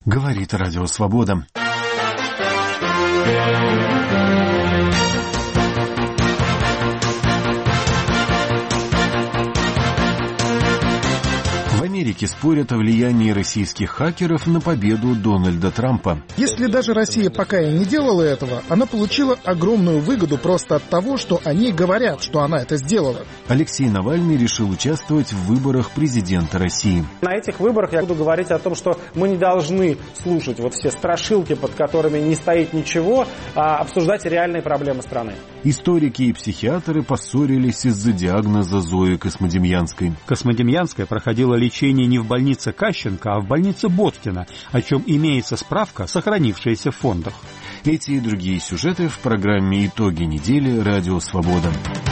Говорит Радио Свобода. В Америке спорят о влиянии российских хакеров на победу Дональда Трампа. Если даже Россия пока и не делала этого, она получила огромную выгоду просто от того, что они говорят, что она это сделала. Алексей Навальный решил участвовать в выборах президента России. На этих выборах я буду говорить о том, что мы не должны слушать вот все страшилки, под которыми не стоит ничего, а обсуждать реальные проблемы страны. Историки и психиатры поссорились из-за диагноза Зои Космодемьянской. Космодемьянская проходила лечение не в больнице Кащенко, а в больнице Боткина, о чем имеется справка, сохранившаяся в фондах. Эти и другие сюжеты в программе «Итоги недели» Радио Свобода.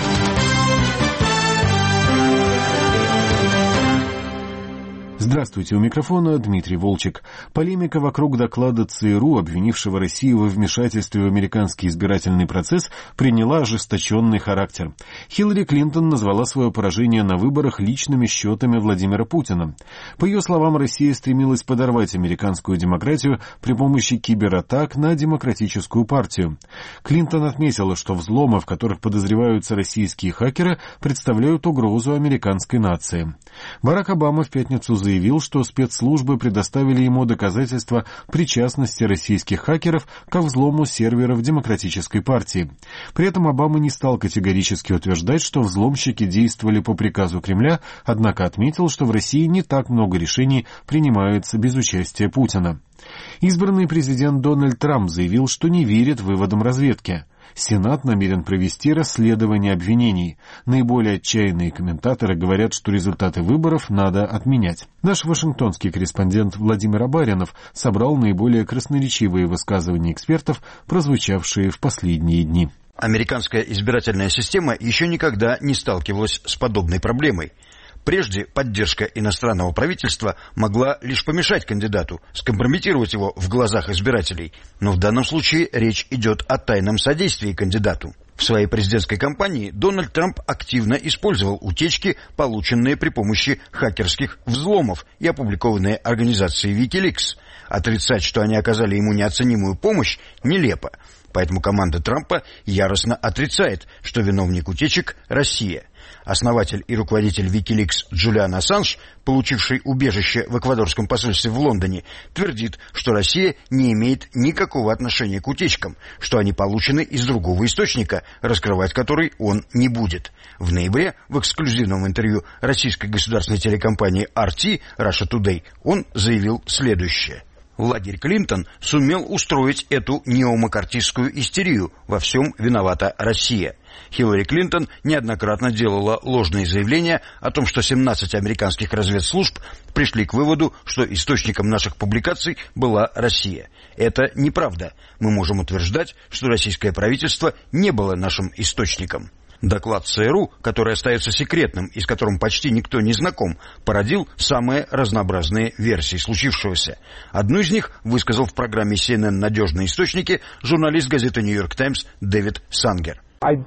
Здравствуйте, у микрофона Дмитрий Волчек. Полемика вокруг доклада ЦРУ, обвинившего Россию во вмешательстве в американский избирательный процесс, приняла ожесточенный характер. Хиллари Клинтон назвала свое поражение на выборах личными счетами Владимира Путина. По ее словам, Россия стремилась подорвать американскую демократию при помощи кибератак на демократическую партию. Клинтон отметила, что взломы, в которых подозреваются российские хакеры, представляют угрозу американской нации. Барак Обама в пятницу заявил, что спецслужбы предоставили ему доказательства причастности российских хакеров ко взлому серверов Демократической партии. При этом Обама не стал категорически утверждать, что взломщики действовали по приказу Кремля, однако отметил, что в России не так много решений принимается без участия Путина. Избранный президент Дональд Трамп заявил, что не верит выводам разведки. Сенат намерен провести расследование обвинений. Наиболее отчаянные комментаторы говорят, что результаты выборов надо отменять. Наш вашингтонский корреспондент Владимир Абаринов собрал наиболее красноречивые высказывания экспертов, прозвучавшие в последние дни. Американская избирательная система еще никогда не сталкивалась с подобной проблемой. Прежде поддержка иностранного правительства могла лишь помешать кандидату, скомпрометировать его в глазах избирателей. Но в данном случае речь идет о тайном содействии кандидату. В своей президентской кампании Дональд Трамп активно использовал утечки, полученные при помощи хакерских взломов и опубликованные организацией WikiLeaks. Отрицать, что они оказали ему неоценимую помощь, нелепо. Поэтому команда Трампа яростно отрицает, что виновник утечек – Россия. Основатель и руководитель WikiLeaks Джулиан Ассанж, получивший убежище в эквадорском посольстве в Лондоне, твердит, что Россия не имеет никакого отношения к утечкам, что они получены из другого источника, раскрывать который он не будет. В ноябре в эксклюзивном интервью российской государственной телекомпании RT Russia Today он заявил следующее. Лагерь Клинтон сумел устроить эту неомаккартистскую истерию. Во всем виновата Россия. Хиллари Клинтон неоднократно делала ложные заявления о том, что 17 американских разведслужб пришли к выводу, что источником наших публикаций была Россия. Это неправда. Мы можем утверждать, что российское правительство не было нашим источником. Доклад ЦРУ, который остается секретным и с которым почти никто не знаком, породил самые разнообразные версии случившегося. Одну из них высказал в программе CNN «Надежные источники» журналист газеты «Нью Йорк Таймс» Дэвид Сангер.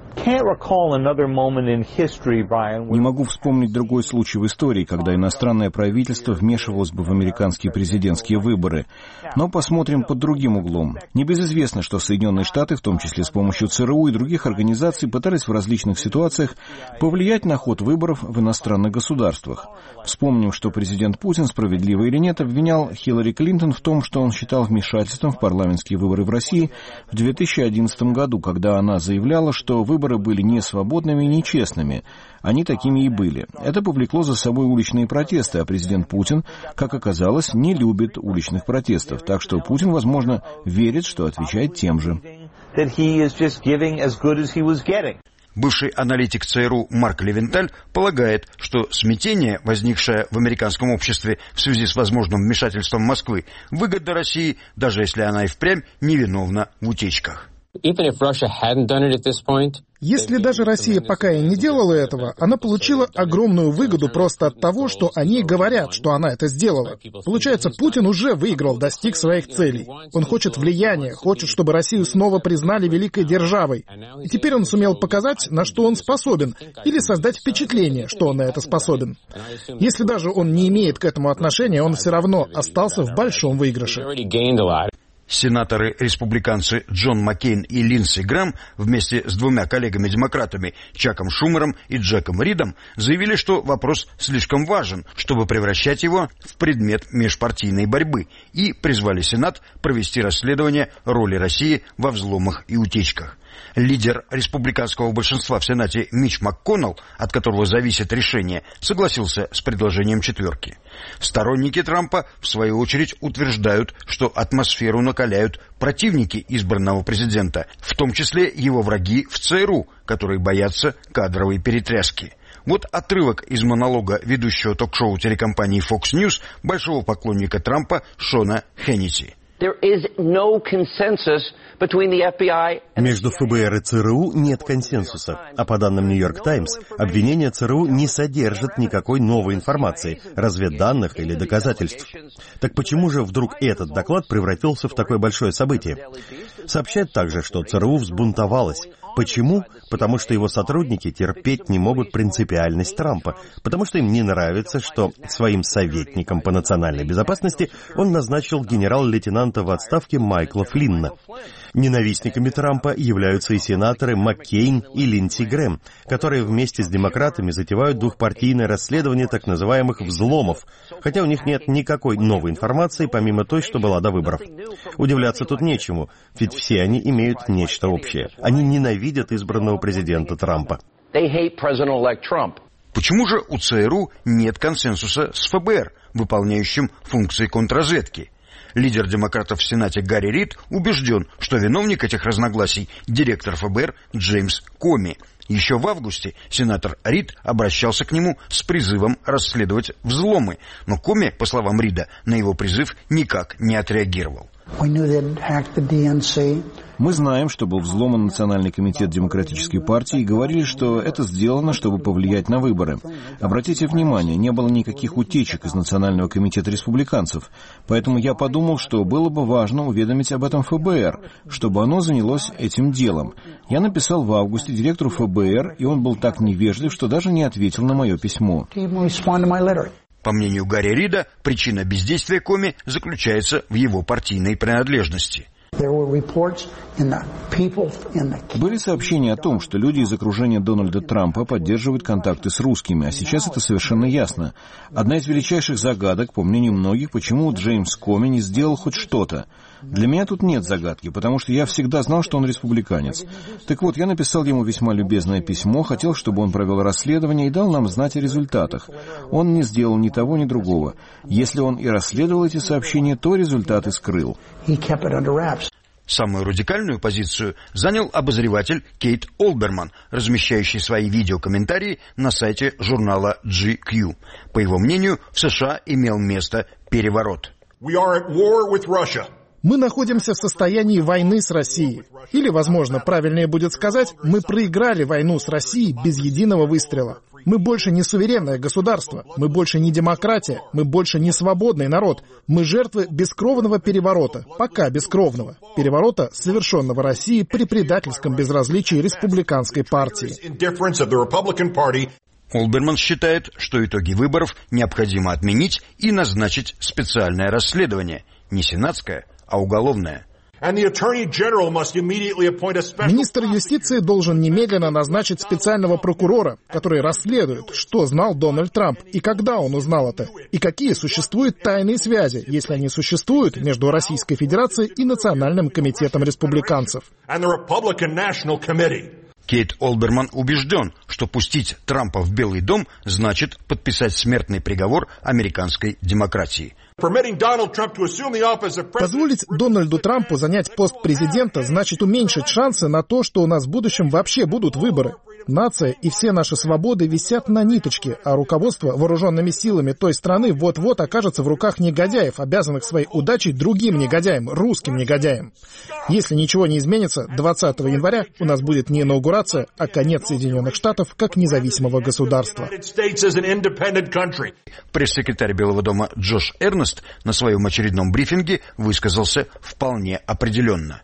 Не могу вспомнить другой случай в истории, когда иностранное правительство вмешивалось бы в американские президентские выборы. Но посмотрим под другим углом. Небезызвестно, что Соединенные Штаты, в том числе с помощью ЦРУ и других организаций, пытались в различных ситуациях повлиять на ход выборов в иностранных государствах. Вспомним, что президент Путин, справедливо или нет, обвинял Хиллари Клинтон в том, что он считал вмешательством в парламентские выборы в России в 2011 году, когда она заявляла, что выборы были не свободными и нечестными. Они такими и были. Это повлекло за собой уличные протесты, а президент Путин, как оказалось, не любит уличных протестов. Так что Путин, возможно, верит, что отвечает тем же. Бывший аналитик ЦРУ Марк Левенталь полагает, что смятение, возникшее в американском обществе в связи с возможным вмешательством Москвы, выгодно России, даже если она и впрямь невиновна в утечках. Если даже Россия пока и не делала этого, она получила огромную выгоду просто от того, что они говорят, что она это сделала. Получается, Путин уже выиграл, достиг своих целей. Он хочет влияния, хочет, чтобы Россию снова признали великой державой. И теперь он сумел показать, на что он способен, или создать впечатление, что он на это способен. Если даже он не имеет к этому отношения, он все равно остался в большом выигрыше. Сенаторы-республиканцы Джон Маккейн и Линдси Грэм вместе с двумя коллегами-демократами Чаком Шумером и Джеком Ридом заявили, что вопрос слишком важен, чтобы превращать его в предмет межпартийной борьбы, и призвали Сенат провести расследование роли России во взломах и утечках. Лидер республиканского большинства в Сенате Митч МакКоннелл, от которого зависит решение, согласился с предложением четверки. Сторонники Трампа, в свою очередь, утверждают, что атмосферу накаляют противники избранного президента, в том числе его враги в ЦРУ, которые боятся кадровой перетряски. Вот отрывок из монолога ведущего ток-шоу телекомпании Fox News, большого поклонника Трампа Шона Хеннити. Между ФБР и ЦРУ нет консенсуса, а по данным Нью-Йорк Таймс, обвинения ЦРУ не содержат никакой новой информации, разведданных или доказательств. Так почему же вдруг этот доклад превратился в такое большое событие? Сообщают также, что ЦРУ взбунтовалась. Почему? Потому что его сотрудники терпеть не могут принципиальность Трампа, потому что им не нравится, что своим советником по национальной безопасности он назначил генерал-лейтенанта в отставке Майкла Флинна. Ненавистниками Трампа являются и сенаторы Маккейн и Линдси Грэм, которые вместе с демократами затевают двухпартийное расследование так называемых взломов, хотя у них нет никакой новой информации, помимо той, что была до выборов. Удивляться тут нечему, ведь все они имеют нечто общее. Они ненавидят избранного президента Трампа. Почему же у ЦРУ нет консенсуса с ФБР, выполняющим функции контрразведки? Лидер демократов в Сенате Гарри Рид убежден, что виновник этих разногласий – директор ФБР Джеймс Коми. Еще в августе сенатор Рид обращался к нему с призывом расследовать взломы, но Коми, по словам Рида, на его призыв никак не отреагировал. Мы знаем, что был взломан Национальный комитет Демократической партии и говорили, что это сделано, чтобы повлиять на выборы. Обратите внимание, не было никаких утечек из Национального комитета республиканцев, поэтому я подумал, что было бы важно уведомить об этом ФБР, чтобы оно занялось этим делом. Я написал в августе директору ФБР, и он был так невежлив, что даже не ответил на мое письмо. По мнению Гарри Рида, причина бездействия Коми заключается в его партийной принадлежности. Были сообщения о том, что люди из окружения Дональда Трампа поддерживают контакты с русскими, а сейчас это совершенно ясно. Одна из величайших загадок, по мнению многих, почему Джеймс Коми не сделал хоть что-то. Для меня тут нет загадки, потому что я всегда знал, что он республиканец. Так вот, я написал ему весьма любезное письмо, хотел, чтобы он провел расследование и дал нам знать о результатах. Он не сделал ни того, ни другого. Если он и расследовал эти сообщения, то результаты скрыл. Самую радикальную позицию занял обозреватель Кейт Олберман, размещающий свои видеокомментарии на сайте журнала GQ. По его мнению, в США имел место переворот. Мы находимся в состоянии войны с Россией. Или, возможно, правильнее будет сказать, мы проиграли войну с Россией без единого выстрела. Мы больше не суверенное государство, мы больше не демократия, мы больше не свободный народ. Мы жертвы бескровного переворота, пока бескровного. Переворота, совершенного Россией при предательском безразличии республиканской партии. Олберман считает, что итоги выборов необходимо отменить и назначить специальное расследование, не сенатское, а уголовное. Министр юстиции должен немедленно назначить специального прокурора, который расследует, что знал Дональд Трамп и когда он узнал это, и какие существуют тайные связи, если они существуют, между Российской Федерацией и Национальным комитетом республиканцев. Кейт Олберман убежден, что пустить Трампа в Белый дом значит подписать смертный приговор американской демократии. Позволить Дональду Трампу занять пост президента значит уменьшить шансы на то, что у нас в будущем вообще будут выборы. Нация и все наши свободы висят на ниточке, а руководство вооруженными силами той страны вот-вот окажется в руках негодяев, обязанных своей удачей другим негодяям, русским негодяям. Если ничего не изменится, 20 января у нас будет не инаугурация, а конец Соединенных Штатов как независимого государства. Пресс-секретарь Белого дома Джош Эрнест на своем очередном брифинге высказался вполне определенно.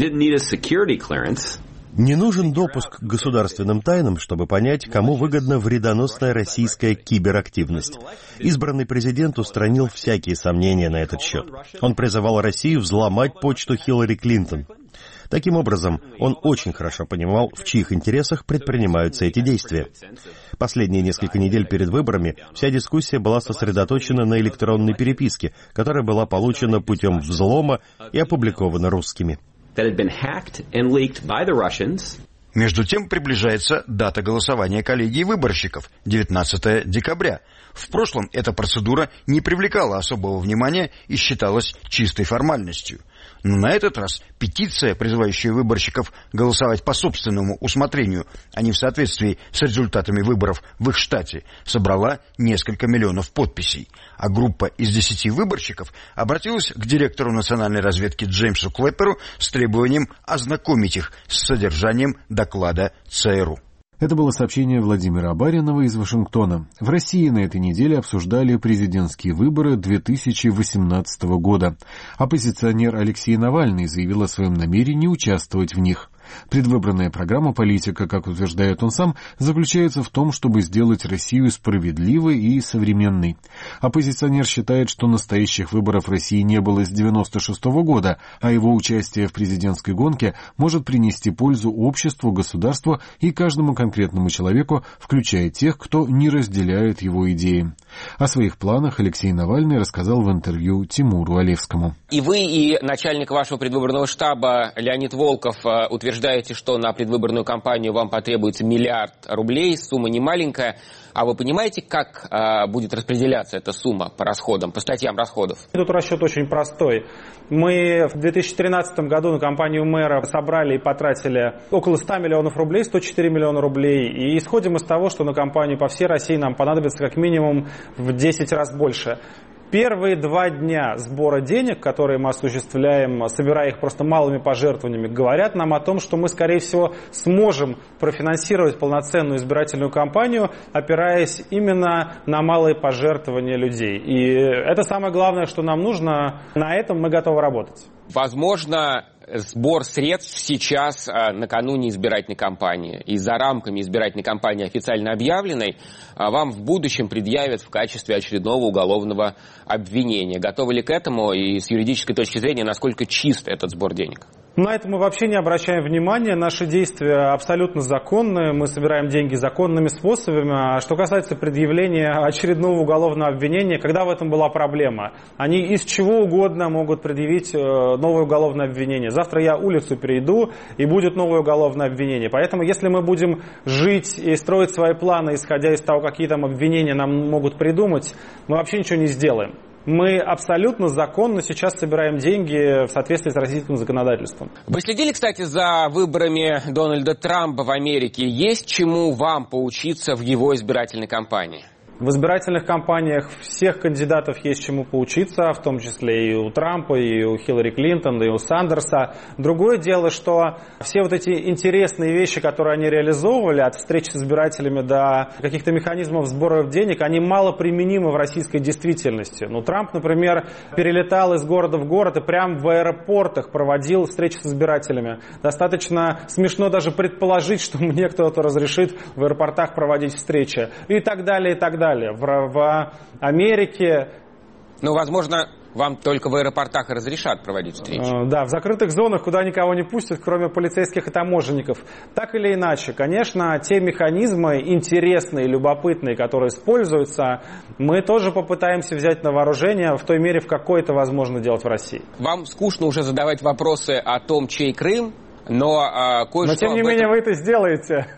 Не нужен допуск к государственным тайнам, чтобы понять, кому выгодна вредоносная российская киберактивность. Избранный президент устранил всякие сомнения на этот счет. Он призывал Россию взломать почту Хиллари Клинтон. Таким образом, он очень хорошо понимал, в чьих интересах предпринимаются эти действия. Последние несколько недель перед выборами вся дискуссия была сосредоточена на электронной переписке, которая была получена путем взлома и опубликована русскими. Между тем приближается дата голосования коллегии выборщиков – 19 декабря. В прошлом эта процедура не привлекала особого внимания и считалась чистой формальностью. Но на этот раз петиция, призывающая выборщиков голосовать по собственному усмотрению, а не в соответствии с результатами выборов в их штате, собрала несколько миллионов подписей. А группа из 10 выборщиков обратилась к директору национальной разведки Джеймсу Клэпперу с требованием ознакомить их с содержанием доклада ЦРУ. Это было сообщение Владимира Абаринова из Вашингтона. В России на этой неделе обсуждали президентские выборы 2018 года. Оппозиционер Алексей Навальный заявил о своем намерении участвовать в них. Предвыборная программа политика, как утверждает он сам, заключается в том, чтобы сделать Россию справедливой и современной. Оппозиционер считает, что настоящих выборов в России не было с 1996 года, а его участие в президентской гонке может принести пользу обществу, государству и каждому конкретному человеку, включая тех, кто не разделяет его идеи. О своих планах Алексей Навальный рассказал в интервью Тимуру Олевскому. И вы, и начальник вашего предвыборного штаба Леонид Волков утверждаете, что на предвыборную кампанию вам потребуется $1 миллиард рублей, сумма не маленькая. А вы понимаете, как будет распределяться эта сумма по расходам, по статьям расходов? Тут расчет очень простой. Мы в 2013 году на кампанию мэра собрали и потратили около 100 миллионов рублей, 104 миллиона рублей. И исходим из того, что на кампанию по всей России нам понадобится как минимум в 10 раз больше. Первые 2 дня сбора денег, которые мы осуществляем, собирая их просто малыми пожертвованиями, говорят нам о том, что мы, скорее всего, сможем профинансировать полноценную избирательную кампанию, опираясь именно на малые пожертвования людей. И это самое главное, что нам нужно. На этом мы готовы работать. Возможно, сбор средств сейчас, накануне избирательной кампании, и за рамками избирательной кампании официально объявленной, вам в будущем предъявят в качестве очередного уголовного обвинения. Готовы ли к этому и с юридической точки зрения, насколько чист этот сбор денег? На это мы вообще не обращаем внимания. Наши действия абсолютно законные. Мы собираем деньги законными способами. А что касается предъявления очередного уголовного обвинения, когда в этом была проблема? Они из чего угодно могут предъявить новое уголовное обвинение. Завтра я улицу перейду, и будет новое уголовное обвинение. Поэтому, если мы будем жить и строить свои планы, исходя из того, какие там обвинения нам могут придумать, мы вообще ничего не сделаем. Мы абсолютно законно сейчас собираем деньги в соответствии с российским законодательством. Вы следили, кстати, за выборами Дональда Трампа в Америке? Есть чему вам поучиться в его избирательной кампании? В избирательных кампаниях всех кандидатов есть чему поучиться, в том числе и у Трампа, и у Хиллари Клинтон, и у Сандерса. Другое дело, что все вот эти интересные вещи, которые они реализовывали, от встреч с избирателями до каких-то механизмов сбора денег, они мало применимы в российской действительности. Ну, Трамп, например, перелетал из города в город и прямо в аэропортах проводил встречи с избирателями. Достаточно смешно даже предположить, что мне кто-то разрешит в аэропортах проводить встречи. И так далее, и так далее. В Америке... Ну, возможно, вам только в аэропортах разрешат проводить встречи. Да, в закрытых зонах, куда никого не пустят, кроме полицейских и таможенников. Так или иначе, конечно, те механизмы интересные, любопытные, которые используются, мы тоже попытаемся взять на вооружение в той мере, в какой это возможно делать в России. Вам скучно уже задавать вопросы о том, чей Крым? Но тем не менее вы это сделаете.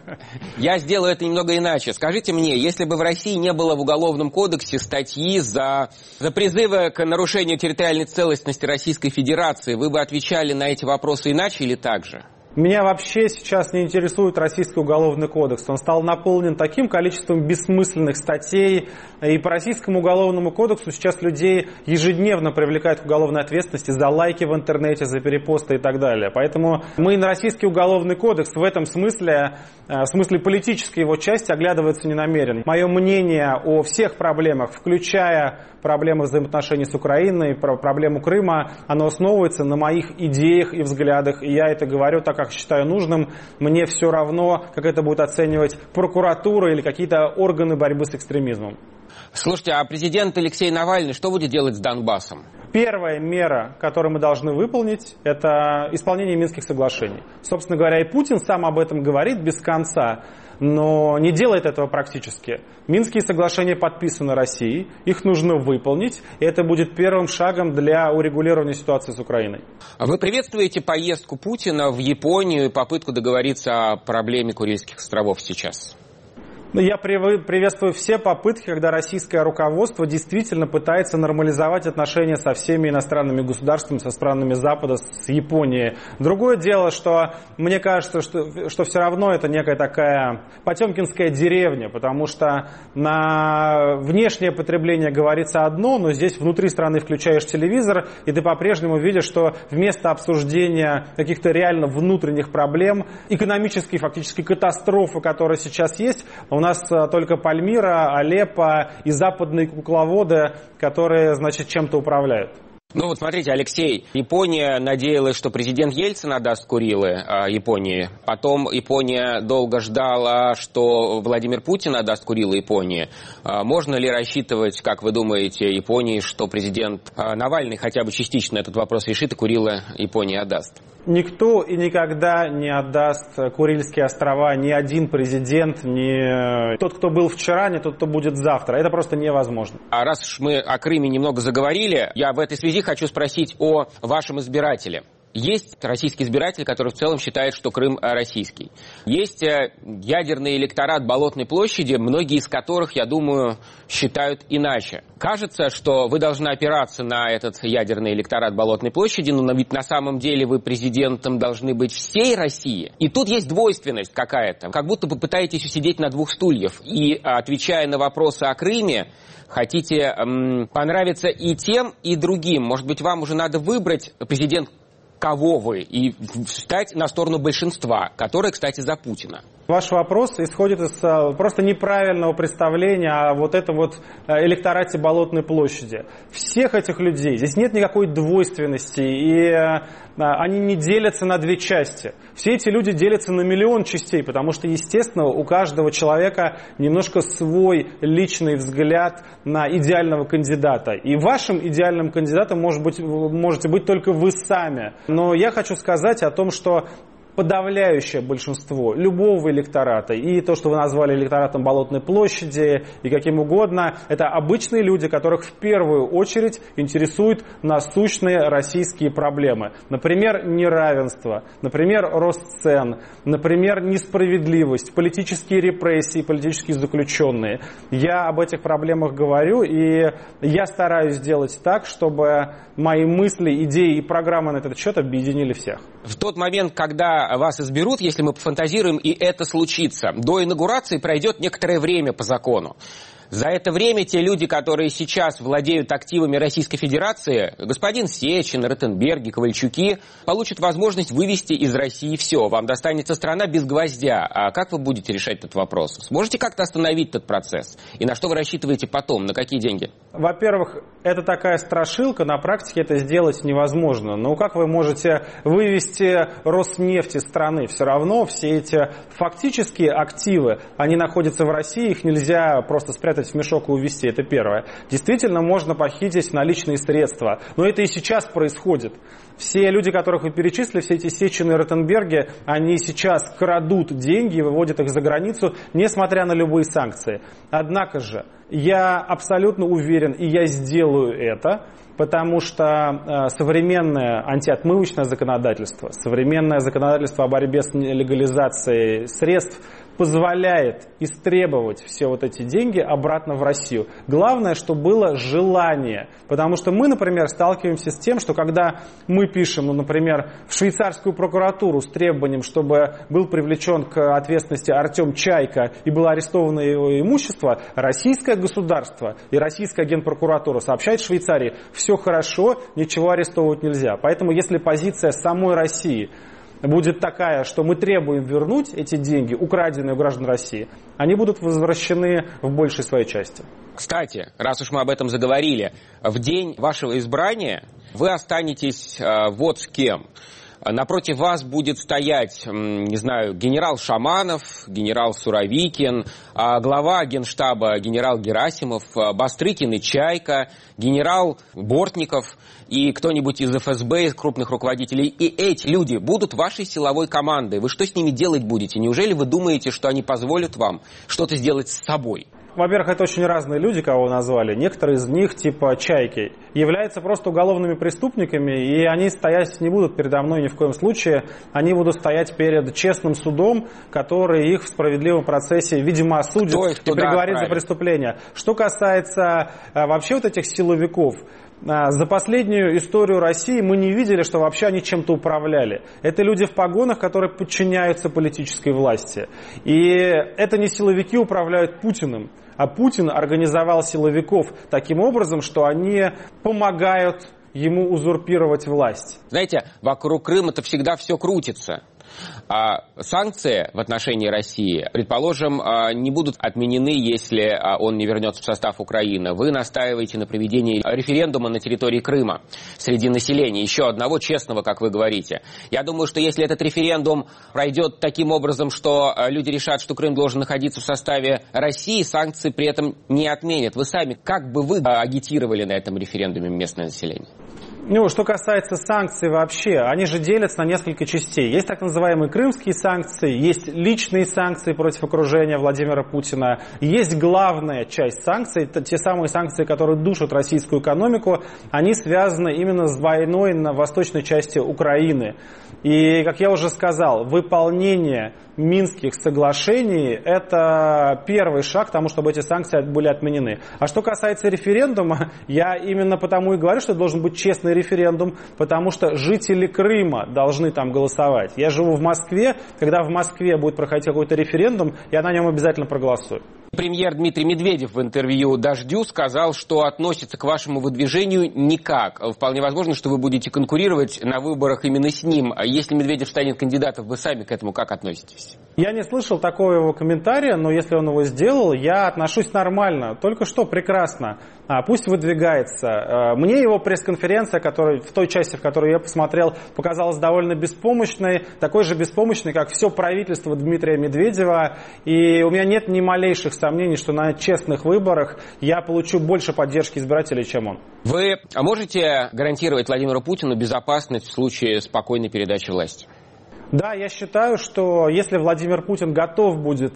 Я сделаю это немного иначе. Скажите мне, если бы в России не было в Уголовном кодексе статьи за призывы к нарушению территориальной целостности Российской Федерации, вы бы отвечали на эти вопросы иначе или так же? Меня вообще сейчас не интересует Российский уголовный кодекс. Он стал наполнен таким количеством бессмысленных статей. И по Российскому уголовному кодексу сейчас людей ежедневно привлекают к уголовной ответственности за лайки в интернете, за перепосты и так далее. Поэтому мы на Российский уголовный кодекс в этом смысле, в смысле политической его части, оглядываться не намерен. Мое мнение о всех проблемах, включая проблемы взаимоотношений с Украиной, проблему Крыма, оно основывается на моих идеях и взглядах. И я это говорю так, как считаю нужным. Мне все равно, как это будет оценивать прокуратура или какие-то органы борьбы с экстремизмом. Слушайте, а президент Алексей Навальный что будет делать с Донбассом? Первая мера, которую мы должны выполнить, это исполнение Минских соглашений. Собственно говоря, и Путин сам об этом говорит без конца, но не делает этого практически. Минские соглашения подписаны Россией, их нужно выполнить, и это будет первым шагом для урегулирования ситуации с Украиной. Вы приветствуете поездку Путина в Японию и попытку договориться о проблеме Курильских островов сейчас? Я приветствую все попытки, когда российское руководство действительно пытается нормализовать отношения со всеми иностранными государствами, со странами Запада, с Японией. Другое дело, что мне кажется, что все равно это некая такая потемкинская деревня, потому что на внешнее потребление говорится одно, но здесь внутри страны включаешь телевизор, и ты по-прежнему видишь, что вместо обсуждения каких-то реально внутренних проблем, экономической фактически катастрофы, которая сейчас есть, у нас только Пальмира, Алеппо и западные кукловоды, которые, значит, чем-то управляют. Ну вот смотрите, Алексей, Япония надеялась, что президент Ельцин отдаст Курилы Японии. Потом Япония долго ждала, что Владимир Путин отдаст Курилы Японии. Можно ли рассчитывать, как вы думаете, Японии, что президент Навальный хотя бы частично этот вопрос решит и Курилы Японии отдаст? Никто и никогда не отдаст Курильские острова, ни один президент, ни тот, кто был вчера, ни тот, кто будет завтра. Это просто невозможно. А раз уж мы о Крыме немного заговорили, я в этой связи хочу спросить о вашем избирателе. Есть российский избиратель, который в целом считает, что Крым российский. Есть ядерный электорат Болотной площади, многие из которых, я думаю, считают иначе. Кажется, что вы должны опираться на этот ядерный электорат Болотной площади, но ведь на самом деле вы президентом должны быть всей России. И тут есть двойственность какая-то. Как будто бы пытаетесь усидеть на двух стульях. И, отвечая на вопросы о Крыме, хотите понравиться и тем, и другим. Может быть, вам уже надо выбрать президент кого вы, и встать на сторону большинства, которое, кстати, за Путина. Ваш вопрос исходит из просто неправильного представления о вот этом вот электорате Болотной площади. Всех этих людей, здесь нет никакой двойственности, и они не делятся на две части. Все эти люди делятся на миллион частей, потому что, естественно, у каждого человека немножко свой личный взгляд на идеального кандидата. И вашим идеальным кандидатом можете быть только вы сами. Но я хочу сказать о том, что подавляющее большинство любого электората, и то, что вы назвали электоратом Болотной площади, и каким угодно, это обычные люди, которых в первую очередь интересуют насущные российские проблемы. Например, неравенство, например, рост цен, например, несправедливость, политические репрессии, политические заключенные. Я об этих проблемах говорю, и я стараюсь сделать так, чтобы мои мысли, идеи и программы на этот счет объединили всех. В тот момент, когда вас изберут, если мы пофантазируем, и это случится, до инаугурации пройдет некоторое время по закону. За это время те люди, которые сейчас владеют активами Российской Федерации, господин Сечин, Ротенберги, Ковальчуки, получат возможность вывести из России все. Вам достанется страна без гвоздя. А как вы будете решать этот вопрос? Сможете как-то остановить этот процесс? И на что вы рассчитываете потом? На какие деньги? Во-первых, это такая страшилка, на практике это сделать невозможно. Но как вы можете вывести Роснефть из страны? Все равно все эти фактические активы, они находятся в России, их нельзя просто спрятать в мешок и увезти, это первое. Действительно, можно похитить наличные средства, но это и сейчас происходит. Все люди, которых вы перечислили, все эти Сечины и Ротенберги, они сейчас крадут деньги и выводят их за границу, несмотря на любые санкции. Однако же, я абсолютно уверен, и я сделаю это, потому что современное антиотмывочное законодательство, современное законодательство о борьбе с легализацией средств позволяет истребовать все вот эти деньги обратно в Россию. Главное, чтобы было желание. Потому что мы, например, сталкиваемся с тем, что когда мы пишем, например, в швейцарскую прокуратуру с требованием, чтобы был привлечен к ответственности Артем Чайка и было арестовано его имущество, российское государство и российская генпрокуратура сообщает Швейцарии: все хорошо, ничего арестовывать нельзя. Поэтому если позиция самой России будет такая, что мы требуем вернуть эти деньги, украденные у граждан России, они будут возвращены в большей своей части. Кстати, раз уж мы об этом заговорили, в день вашего избрания вы останетесь вот с кем. Напротив вас будет стоять, не знаю, генерал Шаманов, генерал Суровикин, глава Генштаба генерал Герасимов, Бастрыкин и Чайка, генерал Бортников и кто-нибудь из ФСБ, из крупных руководителей. И эти люди будут вашей силовой командой. Вы что с ними делать будете? Неужели вы думаете, что они позволят вам что-то сделать с собой? Во-первых, это очень разные люди, кого вы назвали. Некоторые из них, типа Чайки, являются просто уголовными преступниками, и они стоять не будут передо мной ни в коем случае. Они будут стоять перед честным судом, который их в справедливом процессе, видимо, осудит и приговорит за преступление. Что касается вообще вот этих силовиков, за последнюю историю России мы не видели, что вообще они чем-то управляли. Это люди в погонах, которые подчиняются политической власти. И это не силовики управляют Путиным, а Путин организовал силовиков таким образом, что они помогают ему узурпировать власть. Знаете, вокруг Крыма-то всегда все крутится. А санкции в отношении России, предположим, не будут отменены, если он не вернется в состав Украины. Вы настаиваете на проведении референдума на территории Крыма среди населения, еще одного честного, как вы говорите. Я думаю, что если этот референдум пройдет таким образом, что люди решат, что Крым должен находиться в составе России, санкции при этом не отменят. Вы сами, как бы вы агитировали на этом референдуме местное население? Ну, что касается санкций вообще, они же делятся на несколько частей. Есть так называемые крымские санкции, есть личные санкции против окружения Владимира Путина, есть главная часть санкций, это те самые санкции, которые душат российскую экономику, они связаны именно с войной на восточной части Украины. И, как я уже сказал, выполнение Минских соглашений – это первый шаг к тому, чтобы эти санкции были отменены. А что касается референдума, я именно потому и говорю, что это должен быть честный референдум, потому что жители Крыма должны там голосовать. Я живу в Москве, когда в Москве будет проходить какой-то референдум, я на нем обязательно проголосую. Премьер Дмитрий Медведев в интервью «Дождю» сказал, что относится к вашему выдвижению никак. Вполне возможно, что вы будете конкурировать на выборах именно с ним. Если Медведев станет кандидатом, вы сами к этому как относитесь? Я не слышал такого его комментария, но если он его сделал, я отношусь нормально. Только что прекрасно. Пусть выдвигается. Мне его пресс-конференция, в той части, в которой я посмотрел, показалась довольно беспомощной. Такой же беспомощной, как все правительство Дмитрия Медведева. И у меня нет ни малейших сомнений, что на честных выборах я получу больше поддержки избирателей, чем он. Вы можете гарантировать Владимиру Путину безопасность в случае спокойной передачи власти? Да, я считаю, что если Владимир Путин готов будет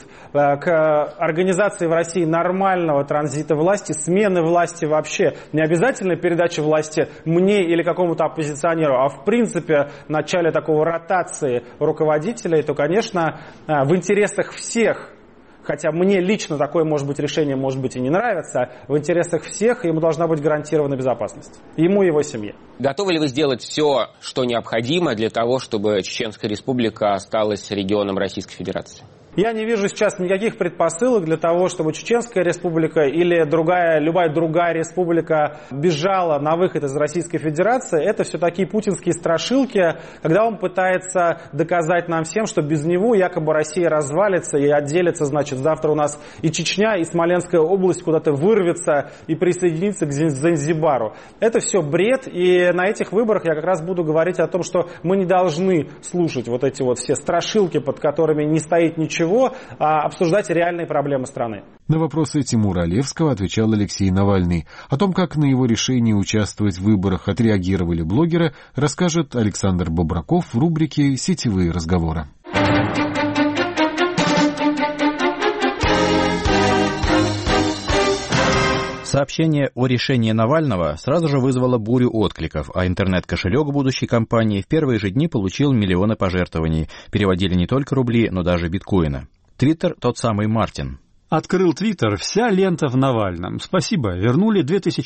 к организации в России нормального транзита власти, смены власти вообще, не обязательно передачи власти мне или какому-то оппозиционеру, а в принципе в начале такого ротации руководителей, то, конечно, в интересах всех, хотя мне лично такое, может быть, решение, может быть, и не нравится, в интересах всех ему должна быть гарантирована безопасность. Ему и его семье. Готовы ли вы сделать все, что необходимо для того, чтобы Чеченская Республика осталась регионом Российской Федерации? Я не вижу сейчас никаких предпосылок для того, чтобы Чеченская Республика или любая другая республика бежала на выход из Российской Федерации. Это все такие путинские страшилки, когда он пытается доказать нам всем, что без него якобы Россия развалится и отделится, значит, завтра у нас и Чечня, и Смоленская область куда-то вырвется и присоединится к Занзибару. Это все бред, и на этих выборах я как раз буду говорить о том, что мы не должны слушать вот эти вот все страшилки, под которыми не стоит ничего, а обсуждать реальные проблемы страны. На вопросы Тимура Олевского отвечал Алексей Навальный. О том, как на его решение участвовать в выборах отреагировали блогеры, расскажет Александр Бобраков в рубрике «Сетевые разговоры». Сообщение о решении Навального сразу же вызвало бурю откликов, а интернет-кошелек будущей компании в первые же дни получил миллионы пожертвований. Переводили не только рубли, но даже биткоины. Твиттер тот самый Мартин. Открыл Твиттер, вся лента в Навальном. Спасибо, вернули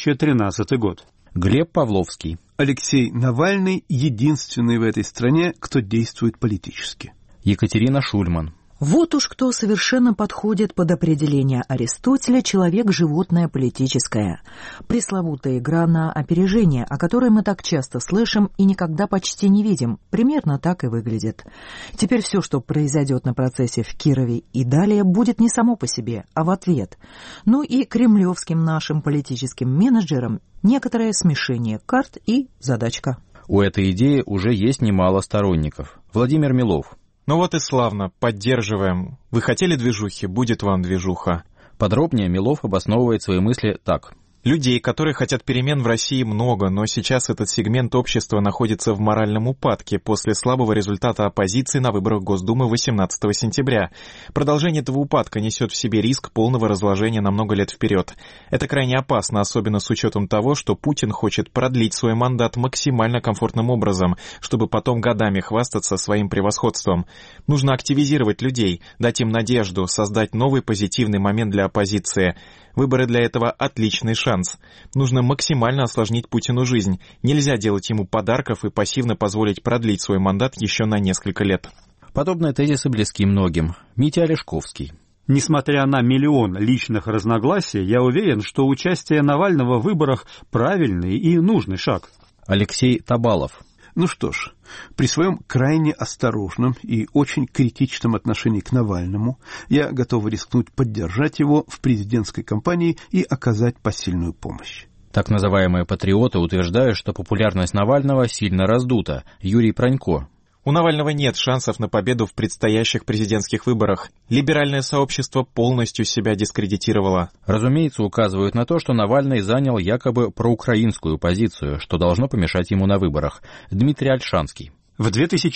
2013 год. Глеб Павловский. Алексей Навальный единственный в этой стране, кто действует политически. Екатерина Шульман. Вот уж кто совершенно подходит под определение Аристотеля «человек-животное политическое». Пресловутая игра на опережение, о которой мы так часто слышим и никогда почти не видим, примерно так и выглядит. Теперь все, что произойдет на процессе в Кирове и далее, будет не само по себе, а в ответ. Ну и кремлевским нашим политическим менеджерам некоторое смешение карт и задачка. У этой идеи уже есть немало сторонников. Владимир Милов. Ну вот и славно, поддерживаем. Вы хотели движухи, будет вам движуха. Подробнее Милов обосновывает свои мысли так. Людей, которые хотят перемен в России, много, но сейчас этот сегмент общества находится в моральном упадке после слабого результата оппозиции на выборах Госдумы 18 сентября. Продолжение этого упадка несет в себе риск полного разложения на много лет вперед. Это крайне опасно, особенно с учетом того, что Путин хочет продлить свой мандат максимально комфортным образом, чтобы потом годами хвастаться своим превосходством. Нужно активизировать людей, дать им надежду, создать новый позитивный момент для оппозиции. Выборы для этого отличный шанс. Нужно максимально осложнить Путину жизнь. Нельзя делать ему подарков и пассивно позволить продлить свой мандат еще на несколько лет. Подобные тезисы близки многим. Митя Олешковский. Несмотря на миллион личных разногласий, я уверен, что участие Навального в выборах правильный и нужный шаг. Алексей Табалов. Ну что ж, при своем крайне осторожном и очень критичном отношении к Навальному я готов рискнуть поддержать его в президентской кампании и оказать посильную помощь. Так называемые патриоты утверждают, что популярность Навального сильно раздута. Юрий Пронько. У Навального нет шансов на победу в предстоящих президентских выборах. Либеральное сообщество полностью себя дискредитировало. Разумеется, указывают на то, что Навальный занял якобы проукраинскую позицию, что должно помешать ему на выборах. Дмитрий Ольшанский. В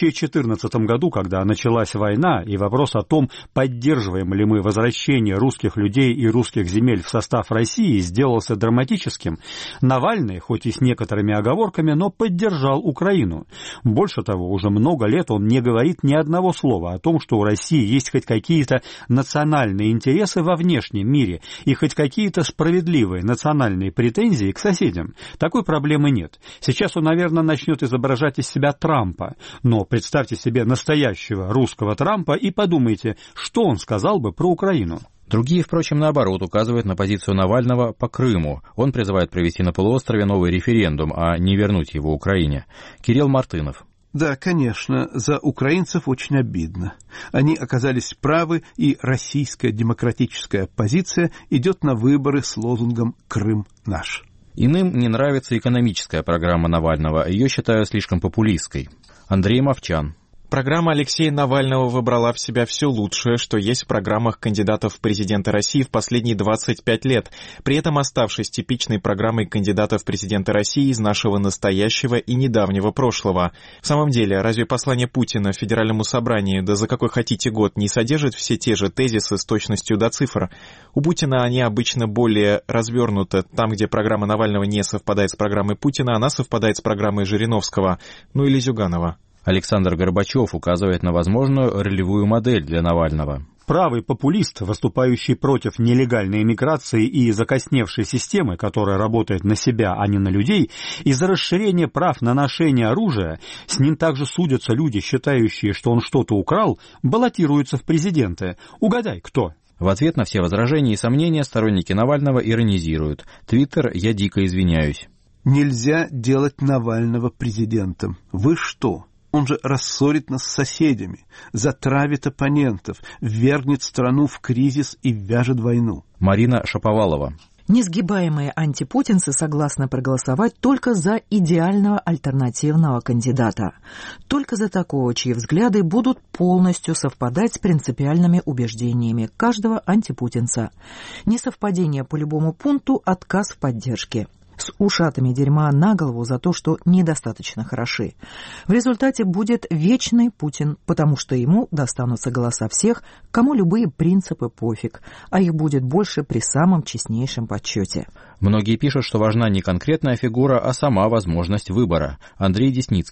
2014 году, когда началась война, и вопрос о том, поддерживаем ли мы возвращение русских людей и русских земель в состав России, сделался драматическим, Навальный, хоть и с некоторыми оговорками, но поддержал Украину. Больше того, уже много лет он не говорит ни одного слова о том, что у России есть хоть какие-то национальные интересы во внешнем мире и хоть какие-то справедливые национальные претензии к соседям. Такой проблемы нет. Сейчас он, наверное, начнет изображать из себя Трампа. Но представьте себе настоящего русского Трампа и подумайте, что он сказал бы про Украину. Другие, впрочем, наоборот, указывают на позицию Навального по Крыму. Он призывает провести на полуострове новый референдум, а не вернуть его Украине. Кирилл Мартынов. Да, конечно, за украинцев очень обидно. Они оказались правы, и российская демократическая оппозиция идет на выборы с лозунгом «Крым наш». Иным не нравится экономическая программа Навального, ее считают слишком популистской. Андрей Мовчан. Программа Алексея Навального выбрала в себя все лучшее, что есть в программах кандидатов в президенты России в последние 25 лет, при этом оставшись типичной программой кандидатов в президенты России из нашего настоящего и недавнего прошлого. В самом деле, разве послание Путина Федеральному собранию, да за какой хотите год, не содержит все те же тезисы с точностью до цифр? У Путина они обычно более развернуты. Там, где программа Навального не совпадает с программой Путина, она совпадает с программой Жириновского, ну или Зюганова. Александр Горбачев указывает на возможную ролевую модель для Навального. Правый популист, выступающий против нелегальной иммиграции и закосневшей системы, которая работает на себя, а не на людей, из-за расширения прав на ношение оружия, с ним также судятся люди, считающие, что он что-то украл, баллотируются в президенты. Угадай, кто? В ответ на все возражения и сомнения сторонники Навального иронизируют. Твиттер «Я дико извиняюсь». Нельзя делать Навального президентом. Вы что? Он же рассорит нас с соседями, затравит оппонентов, ввергнет страну в кризис и ввяжет войну. Марина Шаповалова. Несгибаемые антипутинцы согласны проголосовать только за идеального альтернативного кандидата. Только за такого, чьи взгляды будут полностью совпадать с принципиальными убеждениями каждого антипутинца. Несовпадение по любому пункту – отказ в поддержке. С ушатами дерьма на голову за то, что недостаточно хороши. В результате будет вечный Путин, потому что ему достанутся голоса всех, кому любые принципы пофиг, а их будет больше при самом честнейшем подсчете. Многие пишут, что важна не конкретная фигура, а сама возможность выбора. Андрей Десницкий.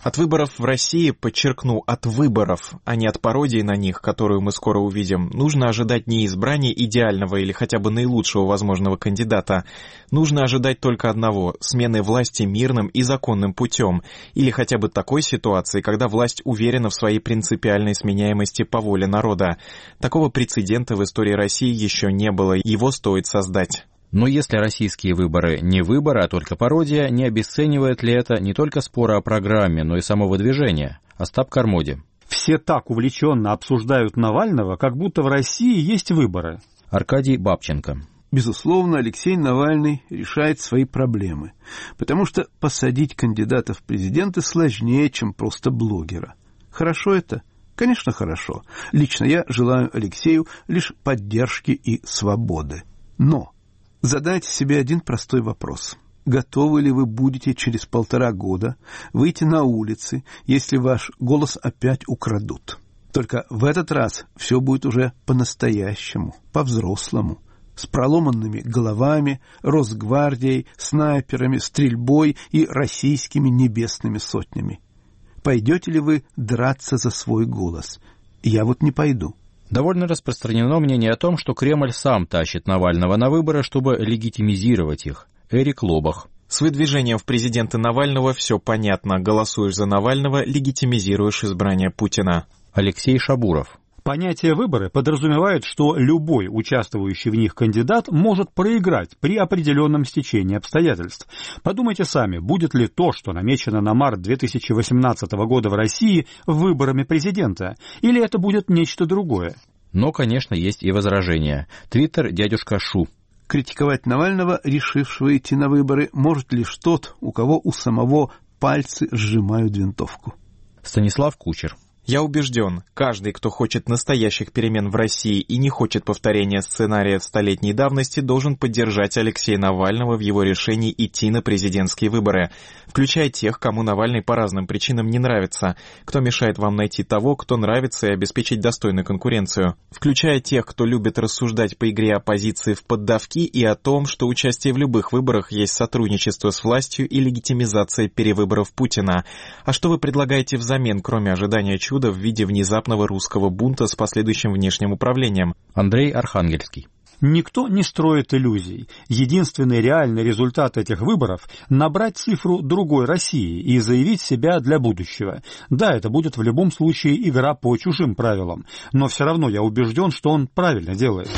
От выборов в России, подчеркну, от выборов, а не от пародии на них, которую мы скоро увидим, нужно ожидать не избрания идеального или хотя бы наилучшего возможного кандидата. Нужно ожидать только одного – смены власти мирным и законным путем, или хотя бы такой ситуации, когда власть уверена в своей принципиальной сменяемости по воле народа. Такого прецедента в истории России еще не было, его стоит создать. Но если российские выборы не выборы, а только пародия, не обесценивает ли это не только споры о программе, но и само выдвижение? Остап Кармоди. Все так увлеченно обсуждают Навального, как будто в России есть выборы. Аркадий Бабченко. Безусловно, Алексей Навальный решает свои проблемы, потому что посадить кандидата в президенты сложнее, чем просто блогера. Хорошо это? Конечно, хорошо. Лично я желаю Алексею лишь поддержки и свободы. Но задайте себе один простой вопрос. Готовы ли вы будете через 1,5 года выйти на улицы, если ваш голос опять украдут? Только в этот раз все будет уже по-настоящему, по-взрослому, с проломанными головами, Росгвардией, снайперами, стрельбой и российскими небесными сотнями. Пойдете ли вы драться за свой голос? Я вот не пойду. Довольно распространено мнение о том, что Кремль сам тащит Навального на выборы, чтобы легитимизировать их. Эрик Лобах. С выдвижением в президенты Навального все понятно. Голосуешь за Навального, легитимизируешь избрание Путина. Алексей Шабуров. Понятие «выборы» подразумевает, что любой участвующий в них кандидат может проиграть при определенном стечении обстоятельств. Подумайте сами, будет ли то, что намечено на март 2018 года в России, выборами президента, или это будет нечто другое? Но, конечно, есть и возражения. Твиттер «Дядюшка Шу». Критиковать Навального, решившего идти на выборы, может лишь тот, у кого у самого пальцы сжимают винтовку. Станислав Кучер. Я убежден, каждый, кто хочет настоящих перемен в России и не хочет повторения сценария столетней давности, должен поддержать Алексея Навального в его решении идти на президентские выборы, включая тех, кому Навальный по разным причинам не нравится, кто мешает вам найти того, кто нравится, и обеспечить достойную конкуренцию, включая тех, кто любит рассуждать по игре оппозиции в поддавки и о том, что участие в любых выборах есть сотрудничество с властью и легитимизация перевыборов Путина. А что вы предлагаете взамен, кроме ожидания чуда в виде внезапного русского бунта с последующим внешним управлением? Андрей Архангельский. Никто не строит иллюзий. Единственный реальный результат этих выборов – набрать цифру другой России и заявить себя для будущего. Да, это будет в любом случае игра по чужим правилам, но все равно я убежден, что он правильно делает.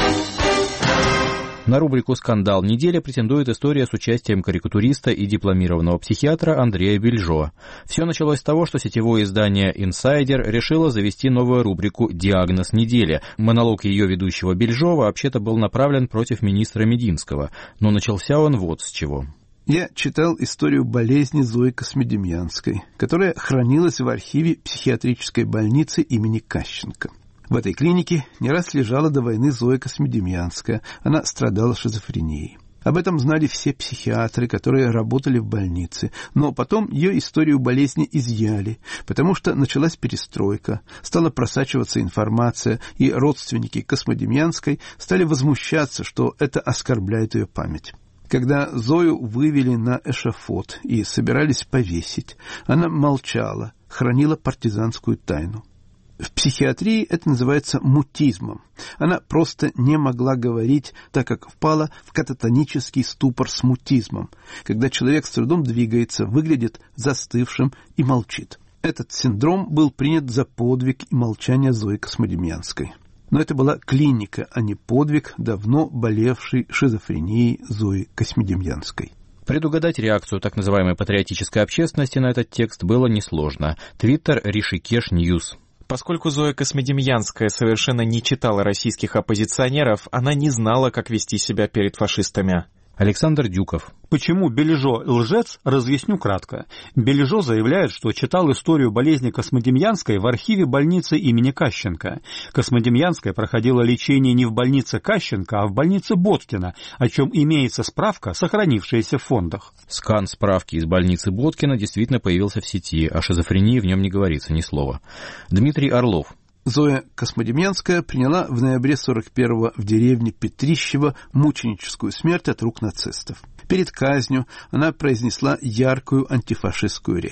На рубрику «Скандал недели» претендует история с участием карикатуриста и дипломированного психиатра Андрея Бельжо. Все началось с того, что сетевое издание «Инсайдер» решило завести новую рубрику «Диагноз недели». Монолог ее ведущего Бельжо вообще-то был направлен против министра Мединского, но начался он вот с чего. Я читал историю болезни Зои Космодемьянской, которая хранилась в архиве психиатрической больницы имени Кащенко. В этой клинике не раз лежала до войны Зоя Космодемьянская. Она страдала шизофренией. Об этом знали все психиатры, которые работали в больнице. Но потом ее историю болезни изъяли, потому что началась перестройка, стала просачиваться информация, и родственники Космодемьянской стали возмущаться, что это оскорбляет ее память. Когда Зою вывели на эшафот и собирались повесить, она молчала, хранила партизанскую тайну. В психиатрии это называется мутизмом. Она просто не могла говорить, так как впала в кататонический ступор с мутизмом, когда человек с трудом двигается, выглядит застывшим и молчит. Этот синдром был принят за подвиг и молчание Зои Космодемьянской. Но это была клиника, а не подвиг давно болевшей шизофренией Зои Космодемьянской. Предугадать реакцию так называемой патриотической общественности на этот текст было несложно. Твиттер Ришикеш Ньюс. Поскольку Зоя Космодемьянская совершенно не читала российских оппозиционеров, она не знала, как вести себя перед фашистами. Александр Дюков. Почему Бельжо лжец, разъясню кратко. Бельжо заявляет, что читал историю болезни Космодемьянской в архиве больницы имени Кащенко. Космодемьянская проходила лечение не в больнице Кащенко, а в больнице Боткина, о чем имеется справка, сохранившаяся в фондах. Скан справки из больницы Боткина действительно появился в сети, о шизофрении в нем не говорится ни слова. Дмитрий Орлов. Зоя Космодемьянская приняла в ноябре 41-го в деревне Петрищево мученическую смерть от рук нацистов. Перед казнью она произнесла яркую антифашистскую речь.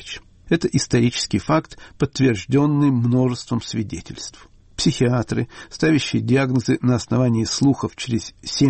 Это исторический факт, подтвержденный множеством свидетельств. Психиатры, ставящие диагнозы на основании слухов через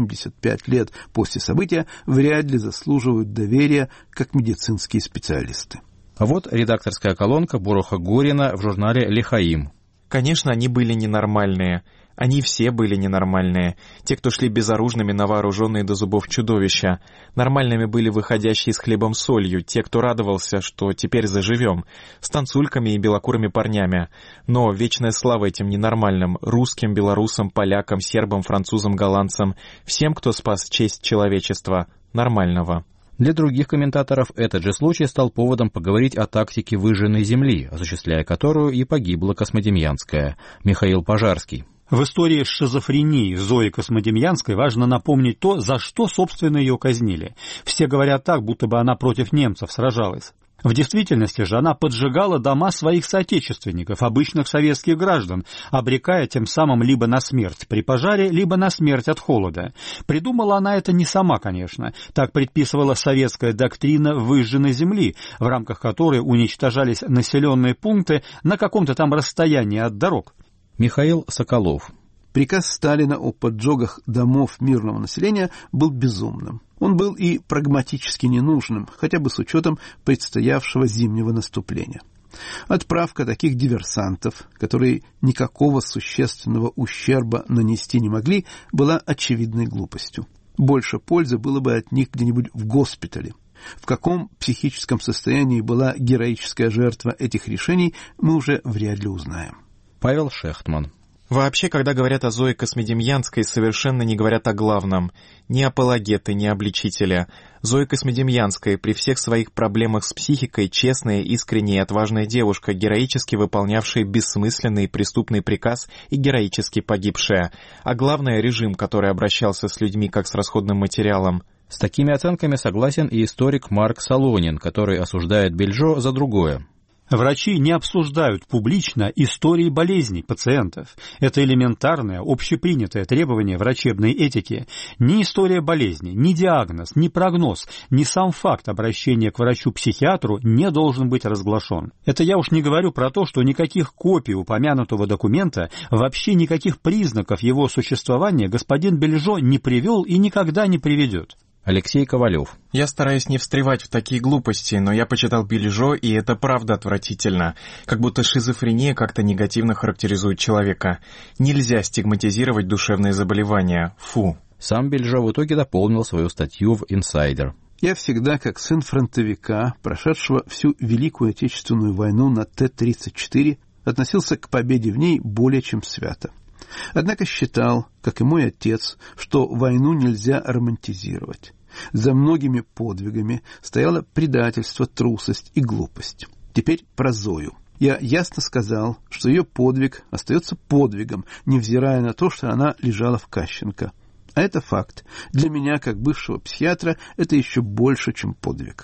75 лет после события, вряд ли заслуживают доверия как медицинские специалисты. А вот редакторская колонка Буруха Горина в журнале «Лехаим». Конечно, они были ненормальные. Они все были ненормальные. Те, кто шли безоружными на вооруженные до зубов чудовища. Нормальными были выходящие с хлебом солью, те, кто радовался, что теперь заживем, с танцульками и белокурыми парнями. Но вечная слава этим ненормальным, русским, белорусам, полякам, сербам, французам, голландцам, всем, кто спас честь человечества, нормального. Для других комментаторов этот же случай стал поводом поговорить о тактике выжженной земли, осуществляя которую и погибла Космодемьянская. Михаил Пожарский. В истории шизофрении Зои Космодемьянской важно напомнить то, за что, собственно, ее казнили. Все говорят так, будто бы она против немцев сражалась. В действительности же она поджигала дома своих соотечественников, обычных советских граждан, обрекая тем самым либо на смерть при пожаре, либо на смерть от холода. Придумала она это не сама, конечно. Так предписывала советская доктрина выжженной земли, в рамках которой уничтожались населенные пункты на каком-то там расстоянии от дорог. Михаил Соколов. Приказ Сталина о поджогах домов мирного населения был безумным. Он был и прагматически ненужным, хотя бы с учетом предстоявшего зимнего наступления. Отправка таких диверсантов, которые никакого существенного ущерба нанести не могли, была очевидной глупостью. Больше пользы было бы от них где-нибудь в госпитале. В каком психическом состоянии была героическая жертва этих решений, мы уже вряд ли узнаем. Павел Шехтман. Вообще, когда говорят о Зое Космодемьянской, совершенно не говорят о главном. Ни апологеты, ни обличителя. Зоя Космодемьянская при всех своих проблемах с психикой честная, искренняя и отважная девушка, героически выполнявшая бессмысленный и преступный приказ и героически погибшая. А главное, режим, который обращался с людьми как с расходным материалом. С такими оценками согласен и историк Марк Солонин, который осуждает Бельжо за другое. Врачи не обсуждают публично истории болезней пациентов. Это элементарное, общепринятое требование врачебной этики. Ни история болезни, ни диагноз, ни прогноз, ни сам факт обращения к врачу-психиатру не должен быть разглашен. Это я уж не говорю про то, что никаких копий упомянутого документа, вообще никаких признаков его существования господин Бельжо не привел и никогда не приведет. Алексей Ковалев. Я стараюсь не встревать в такие глупости, но я почитал Бельжо, и это правда отвратительно. Как будто шизофрения как-то негативно характеризует человека. Нельзя стигматизировать душевные заболевания. Фу. Сам Бельжо в итоге дополнил свою статью в «Инсайдер». Я всегда, как сын фронтовика, прошедшего всю Великую Отечественную войну на Т-34, относился к победе в ней более чем свято. Однако считал, как и мой отец, что войну нельзя романтизировать. За многими подвигами стояло предательство, трусость и глупость. Теперь про Зою. Я ясно сказал, что ее подвиг остается подвигом, невзирая на то, что она лежала в Кащенко. А это факт. Для меня, как бывшего психиатра, это еще больше, чем подвиг.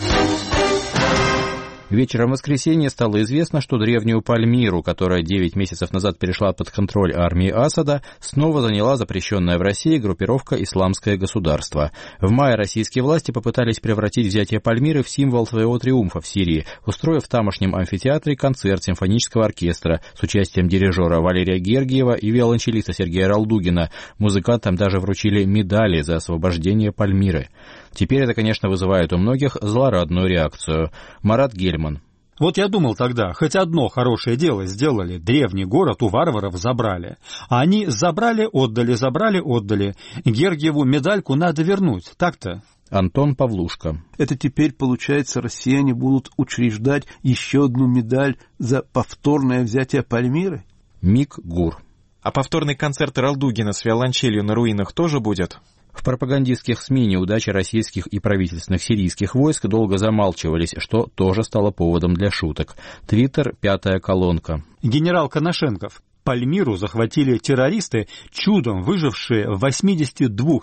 Вечером в воскресенье стало известно, что древнюю Пальмиру, которая 9 месяцев назад перешла под контроль армии Асада, снова заняла запрещенная в России группировка «Исламское государство». В мае российские власти попытались превратить взятие Пальмиры в символ своего триумфа в Сирии, устроив в тамошнем амфитеатре концерт симфонического оркестра с участием дирижера Валерия Гергиева и виолончелиста Сергея Ралдугина. Музыкантам даже вручили медали за освобождение Пальмиры. Теперь это, конечно, вызывает у многих злорадную реакцию. Марат Гельман. Вот я думал тогда, хоть одно хорошее дело сделали. Древний город у варваров забрали. А они забрали, отдали. Гергиеву медальку надо вернуть. Так-то. Антон Павлушко. Это теперь, получается, россияне будут учреждать еще одну медаль за повторное взятие Пальмиры? Мик Гур. А повторный концерт Ралдугина с виолончелью на руинах тоже будет? В пропагандистских СМИ неудачи российских и правительственных сирийских войск долго замалчивались, что тоже стало поводом для шуток. Твиттер, 5-я колонка. Генерал Коношенков. Пальмиру захватили террористы, чудом выжившие в 82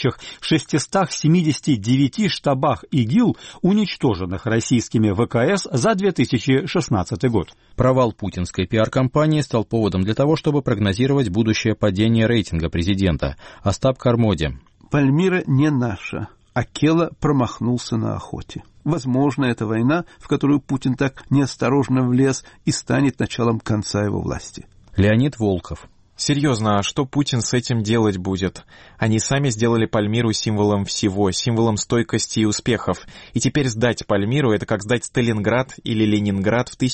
679 штабах ИГИЛ, уничтоженных российскими ВКС за 2016 год. Провал путинской пиар-компании стал поводом для того, чтобы прогнозировать будущее падение рейтинга президента. Остап Кармоди. Пальмира не наша. а Кела промахнулся на охоте. Возможно, это война, в которую Путин так неосторожно влез, и станет началом конца его власти. Леонид Волков. Серьезно, а что Путин с этим делать будет? Они сами сделали Пальмиру символом всего, символом стойкости и успехов. И теперь сдать Пальмиру — это как сдать Сталинград или Ленинград в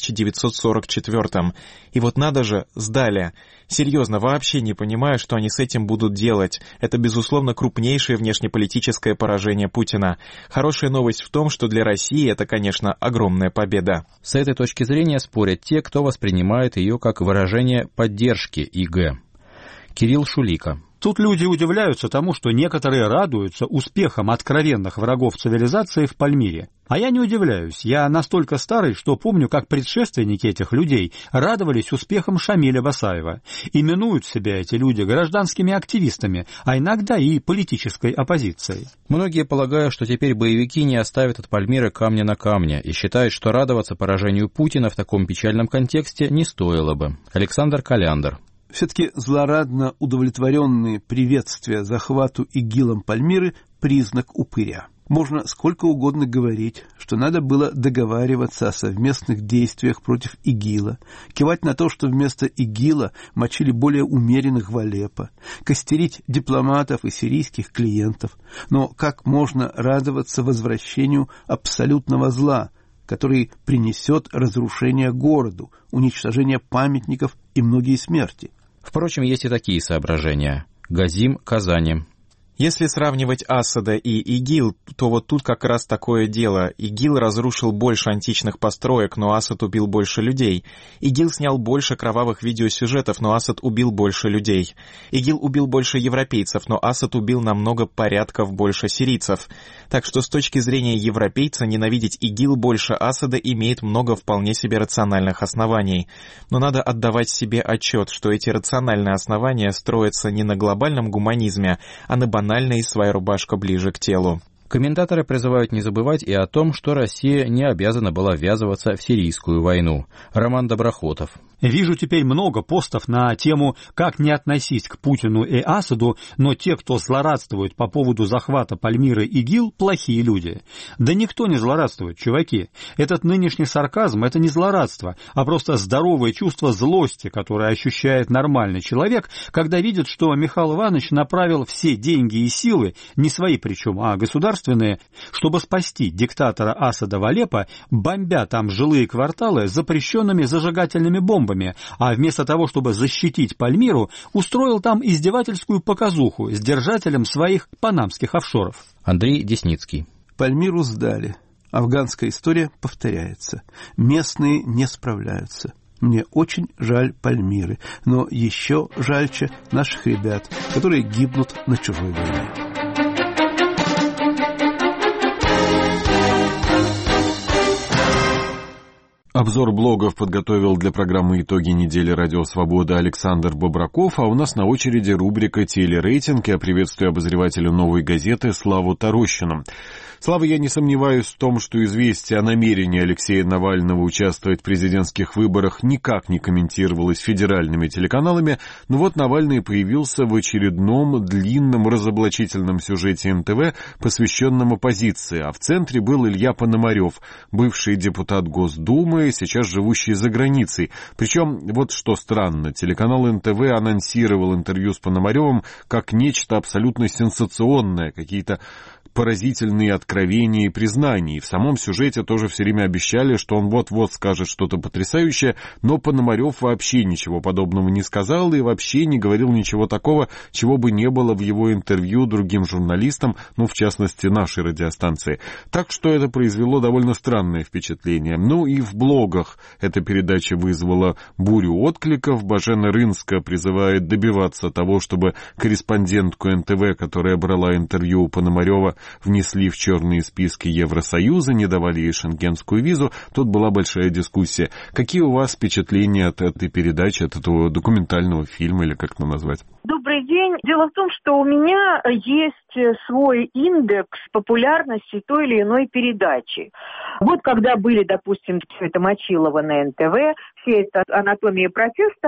1944-м. И вот надо же, сдали. Серьезно, вообще не понимаю, что они с этим будут делать. Это, безусловно, крупнейшее внешнеполитическое поражение Путина. Хорошая новость в том, что для России это, конечно, огромная победа. С этой точки зрения спорят те, кто воспринимает ее как выражение поддержки ИГ. Кирилл Шулика. Тут люди удивляются тому, что некоторые радуются успехам откровенных врагов цивилизации в Пальмире. А я не удивляюсь. Я настолько старый, что помню, как предшественники этих людей радовались успехам Шамиля Басаева. Именуют себя эти люди гражданскими активистами, а иногда и политической оппозицией. Многие полагают, что теперь боевики не оставят от Пальмиры камня на камне и считают, что радоваться поражению Путина в таком печальном контексте не стоило бы. Александр Коляндр. Все-таки злорадно удовлетворенные приветствия захвату ИГИЛом Пальмиры – признак упыря. Можно сколько угодно говорить, что надо было договариваться о совместных действиях против ИГИЛа, кивать на то, что вместо ИГИЛа мочили более умеренных в Алеппо, костерить дипломатов и сирийских клиентов. Но как можно радоваться возвращению абсолютного зла, который принесет разрушение городу, уничтожение памятников и многие смерти? Впрочем, есть и такие соображения. Газим, Казани. Если сравнивать Асада и ИГИЛ, то вот тут как раз такое дело. ИГИЛ разрушил больше античных построек, но Асад убил больше людей. ИГИЛ снял больше кровавых видеосюжетов, но Асад убил больше людей. ИГИЛ убил больше европейцев, но Асад убил намного порядков больше сирийцев. Так что с точки зрения европейца ненавидеть ИГИЛ больше Асада имеет много вполне себе рациональных оснований. Но надо отдавать себе отчет, что эти рациональные основания строятся не на глобальном гуманизме, а на банальной «своя рубашка ближе к телу». Комментаторы призывают не забывать и о том, что Россия не обязана была ввязываться в сирийскую войну. Роман Доброхотов. Вижу теперь много постов на тему «Как не относись к Путину и Асаду, но те, кто злорадствует по поводу захвата Пальмиры и ИГИЛ, плохие люди». Да никто не злорадствует, чуваки. Этот нынешний сарказм — это не злорадство, а просто здоровое чувство злости, которое ощущает нормальный человек, когда видит, что Михаил Иванович направил все деньги и силы, не свои причем, а государственные, чтобы спасти диктатора Асада в Алеппо, бомбя там жилые кварталы запрещенными зажигательными бомбами, а вместо того, чтобы защитить Пальмиру, устроил там издевательскую показуху с держателем своих панамских офшоров. Андрей Десницкий. Пальмиру сдали. Афганская история повторяется. Местные не справляются. Мне очень жаль Пальмиры, но еще жальче наших ребят, которые гибнут на чужой войне. Обзор блогов подготовил для программы «Итоги недели» Радио Свобода Александр Бобраков, а у нас на очереди рубрика «Телерейтинг». Я приветствую обозревателя «Новой газеты» Славу Тарощину. Слава, я не сомневаюсь в том, что известие о намерении Алексея Навального участвовать в президентских выборах никак не комментировалось федеральными телеканалами, но вот Навальный появился в очередном длинном разоблачительном сюжете НТВ, посвященном оппозиции, а в центре был Илья Пономарев, бывший депутат Госдумы, сейчас живущий за границей. Причем, вот что странно, телеканал НТВ анонсировал интервью с Пономаревым как нечто абсолютно сенсационное, какие-то поразительные откровения и признания. И в самом сюжете тоже все время обещали, что он вот-вот скажет что-то потрясающее, но Пономарев вообще ничего подобного не сказал и вообще не говорил ничего такого, чего бы не было в его интервью другим журналистам, ну, в частности, нашей радиостанции. Так что это произвело довольно странное впечатление. Ну и в блогах эта передача вызвала бурю откликов. Бажена Рынска призывает добиваться того, чтобы корреспондентку НТВ, которая брала интервью у Пономарева, внесли в черные списки Евросоюза, не давали ей шенгенскую визу. Тут была большая дискуссия. Какие у вас впечатления от этой передачи, от этого документального фильма, или как это назвать? Добрый день. Дело в том, что у меня есть свой индекс популярности той или иной передачи. Вот когда были, допустим, все это Мочилова на НТВ, все это «Анатомия протеста»,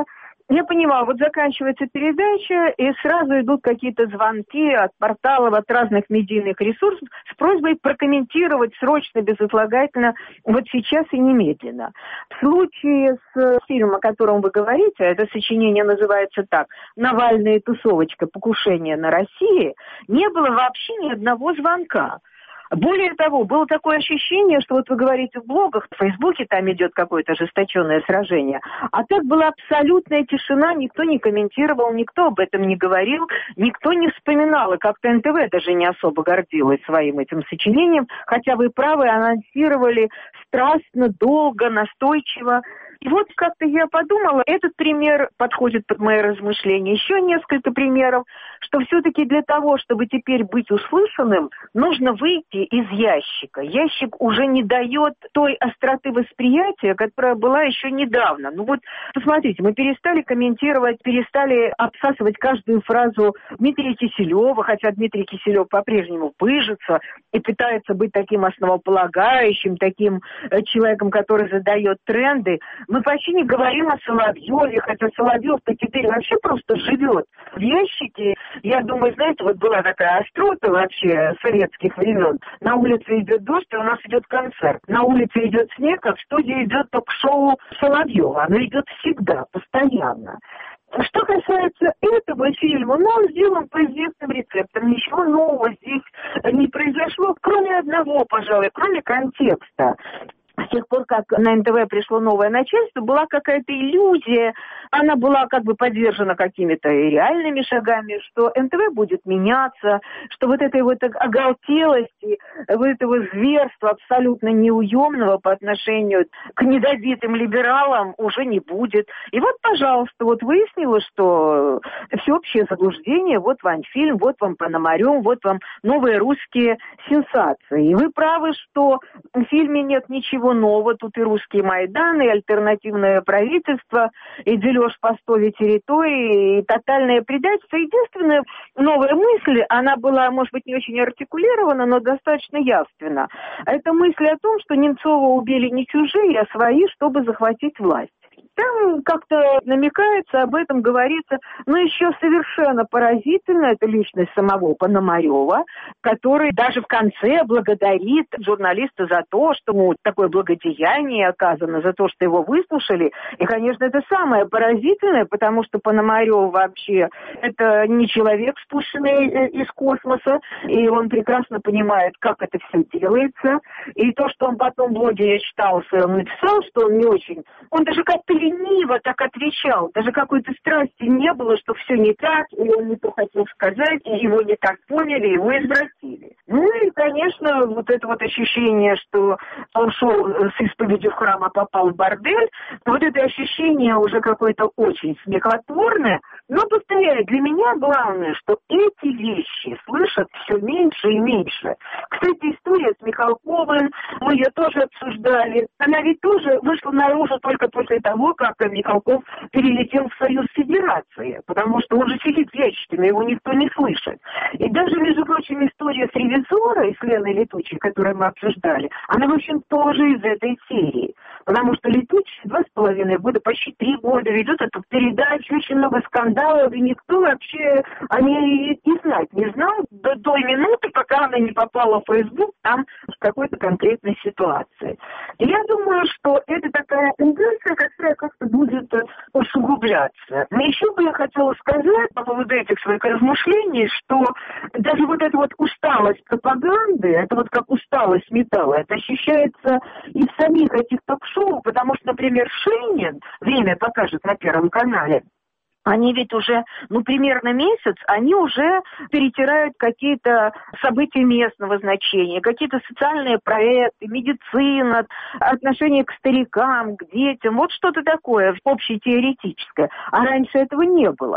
Я понимаю, вот заканчивается передача, и сразу идут какие-то звонки от порталов, от разных медийных ресурсов с просьбой прокомментировать срочно, безотлагательно, вот сейчас и немедленно. В случае с фильмом, о котором вы говорите, это сочинение называется так «Навальная тусовочка. Покушение на России», не было вообще ни одного звонка. Более того, было такое ощущение, что вот вы говорите в блогах, в Фейсбуке там идет какое-то ожесточенное сражение, а так была абсолютная тишина, никто не комментировал, никто об этом не говорил, никто не вспоминал, и как-то НТВ даже не особо гордилась своим этим сочинением, хотя вы правы, анонсировали страстно, долго, настойчиво. И вот как-то я подумала, этот пример подходит под мои размышления. Еще несколько примеров, что все-таки для того, чтобы теперь быть услышанным, нужно выйти из ящика. Ящик уже не дает той остроты восприятия, которая была еще недавно. Ну вот, посмотрите, мы перестали комментировать, перестали обсасывать каждую фразу Дмитрия Киселева, хотя Дмитрий Киселев по-прежнему пыжится и пытается быть таким основополагающим, таким человеком, который задает тренды. Мы почти не говорим о Соловьеве, хотя Соловьев-то теперь вообще просто живет в ящике. Я думаю, знаете, вот была такая острота вообще советских времен. На улице идет дождь, и у нас идет концерт. На улице идет снег, а в студии идет ток-шоу Соловьева. Оно идет всегда, постоянно. Что касается этого фильма, он сделан по известным рецептам. Ничего нового здесь не произошло, кроме одного, пожалуй, кроме контекста. С тех пор, как на НТВ пришло новое начальство, была какая-то иллюзия, она была как бы подвержена какими-то реальными шагами, что НТВ будет меняться, что вот этой вот оголтелости, вот этого зверства абсолютно неуемного по отношению к недобитым либералам уже не будет. И вот, пожалуйста, вот выяснилось, что всеобщее заблуждение, вот вам фильм, вот вам Пономарев, вот вам новые русские сенсации. И вы правы, что в фильме нет ничего нового, тут и русский Майдан, и альтернативное правительство, и дележ постовой территории, и тотальное предательство. Единственная новая мысль, она была, может быть, не очень артикулирована, но достаточно явственна. Это мысль о том, что Немцова убили не чужие, а свои, чтобы захватить власть. Там как-то намекается, об этом говорится, но еще совершенно поразительно, это личность самого Пономарева, который даже в конце благодарит журналиста за то, что ему такое благодеяние оказано, за то, что его выслушали. И, конечно, это самое поразительное, потому что Пономарев вообще это не человек, спущенный из космоса, и он прекрасно понимает, как это все делается. И то, что он потом в блоге, я читала, он написал, что он не очень... Он даже как-то лениво так отвечал, даже какой-то страсти не было, что все не так, и он не то хотел сказать, и его не так поняли, его извратили. Ну и, конечно, вот это вот ощущение, что он шел с исповедью в храм, а попал в бордель, вот это ощущение уже какое-то очень смехотворное, но, повторяю, для меня главное, что эти вещи слышат все меньше и меньше. Кстати, история с Михалковым, мы ее тоже обсуждали, она ведь тоже вышла наружу только после того, как Михалков перелетел в Союз Федерации, потому что он же сидит в ящике, но его никто не слышит. И даже, между прочим, история с «Ревизора» и с Леной Летучей, которую мы обсуждали, она, в общем, тоже из этой серии. Потому что Летучая 2,5 года, почти 3 года ведет эту передачу, очень много скандалов, и никто вообще о ней и знать не знал до той минуты, пока она не попала в Facebook, там, в какой-то конкретной ситуации. И я думаю, что это такая тенденция, которая как-то будет усугубляться. Но еще бы я хотела сказать по поводу этих своих размышлений, что даже вот эта вот усталость пропаганды, это вот как усталость металла, это ощущается и в самих этих ток-шоу, потому что, например, Шейнин, «Время покажет» на Первом канале, они ведь уже, примерно месяц, они уже перетирают какие-то события местного значения, какие-то социальные проекты, медицина, отношение к старикам, к детям, вот что-то такое общетеоретическое. А раньше этого не было.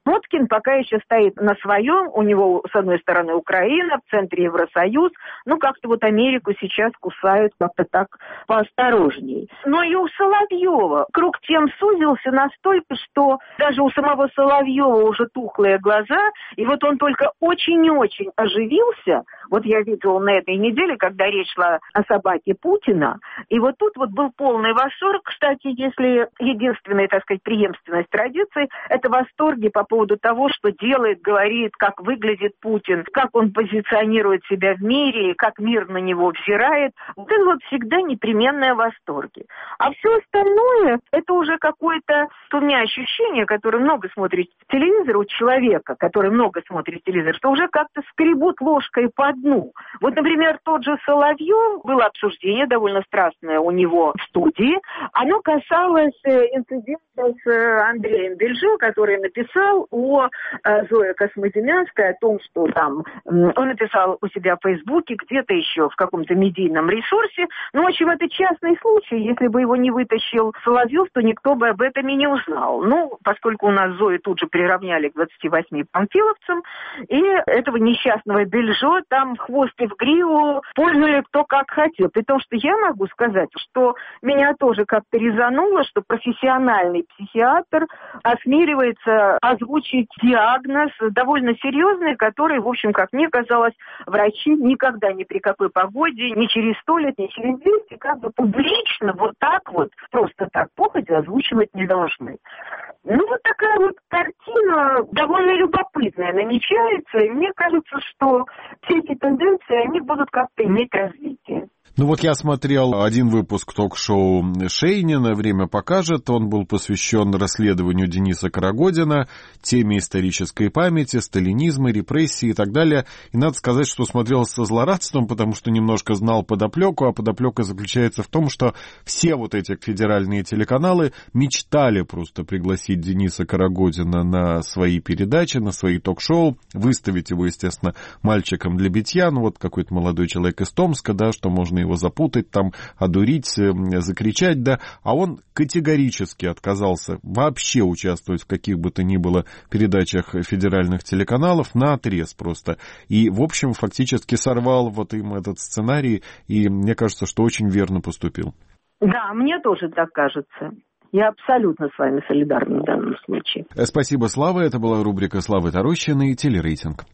Путкин пока еще стоит на своем, у него с одной стороны Украина, в центре Евросоюз, как-то вот Америку сейчас кусают как-то так поосторожней. Но и у Соловьева круг тем сузился настолько, что даже у самого Соловьева уже тухлые глаза, и вот он только очень и очень оживился. Вот я видела на этой неделе, когда речь шла о собаке Путина, и вот тут вот был полный восторг. Кстати, если единственная, так сказать, преемственность традиций, это восторги по поводу того, что делает, говорит, как выглядит Путин, как он позиционирует себя в мире, как мир на него взирает. Вот это вот всегда непременные восторги. А все остальное, это уже какое-то, у меня ощущение, которое много смотрит телевизор у человека, который много смотрит телевизор, что уже как-то скребут ложкой по дну. Вот, например, тот же Соловьев, было обсуждение довольно страстное у него в студии, оно касалось инцидента с Андреем Бельжо, который написал о Зое Космодемьянской, о том, что там он написал у себя в Фейсбуке, где-то еще в каком-то медийном ресурсе. В общем, это частный случай. Если бы его не вытащил Соловьев, то никто бы об этом и не узнал. Поскольку у нас Зою тут же приравняли к 28 панфиловцам, и этого несчастного Бельжо там в хвост и в гриву пользовали кто как хотел. При том, что я могу сказать, что меня тоже как-то резануло, что профессиональный психиатр осмеливается озвучить диагноз довольно серьезный, который, в общем, как мне казалось, врачи никогда ни при какой погоде, ни через 100 лет, ни через 200, как бы публично вот так вот, просто так походя озвучивать не должны. Вот такая вот картина довольно любопытная намечается, и мне кажется, что все эти тенденции, они будут как-то иметь развитие. Я смотрел один выпуск ток-шоу Шейнина «Время покажет». Он был посвящен расследованию Дениса Карагодина, теме исторической памяти, сталинизма, репрессий и так далее. И надо сказать, что смотрел со злорадством, потому что немножко знал подоплеку, а подоплека заключается в том, что все вот эти федеральные телеканалы мечтали просто пригласить Дениса Карагодина на свои передачи, на свои ток-шоу, выставить его, естественно, мальчиком для битья. Какой-то молодой человек из Томска, что можно его запутать, одурить, закричать, а он категорически отказался вообще участвовать в каких бы то ни было передачах федеральных телеканалов, наотрез просто. И, в общем, фактически сорвал им этот сценарий, и мне кажется, что очень верно поступил. Да, мне тоже так кажется. Я абсолютно с вами солидарна в данном случае. Спасибо, Слава. Это была рубрика Славы Тарощиной «Телерейтинг».